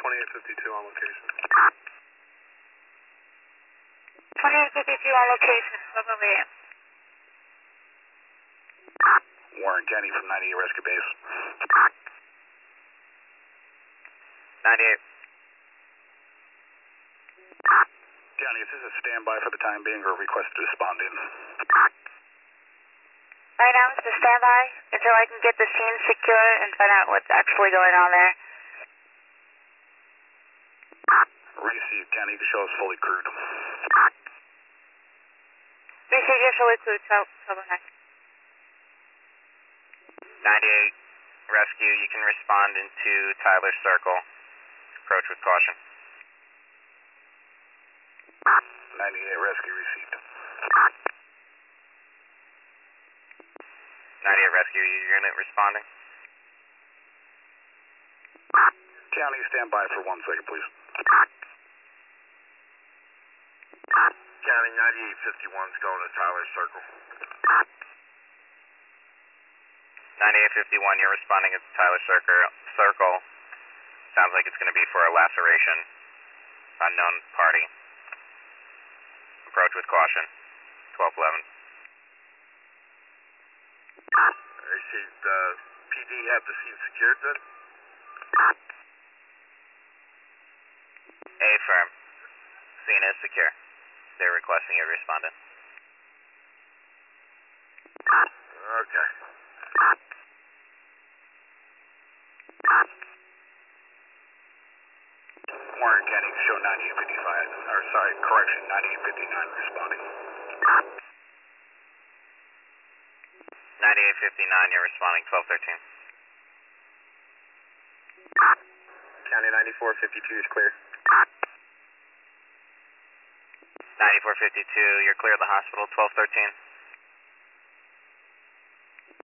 2852 on location. 2852 on location. What about you? Warren County from 98 Rescue Base. 98. County, is this a standby for the time being or request to respond in? Right now it's a standby until I can get the scene secure and find out what's actually going on there. Received, County, you can show us fully crewed. Received, you're fully crewed, trouble next. 98 Rescue, you can respond into Tyler Circle. Approach with caution. 98 Rescue received. 98 Rescue, your unit responding. County, stand by for 1 second, please. County 9851's going to Tyler Circle. 9851, you're responding at Tyler Circle. Sounds like it's going to be for a laceration. Unknown party. Approach with caution. 1211. Received, PD have the scene secured then? A firm. Scene is secure. They're requesting a respondent. Okay. Warren County, show 9855, or sorry, correction, 9859 responding. 9859, you're responding 1213. County 9452 is clear. 9452, you're clear of the hospital 1213.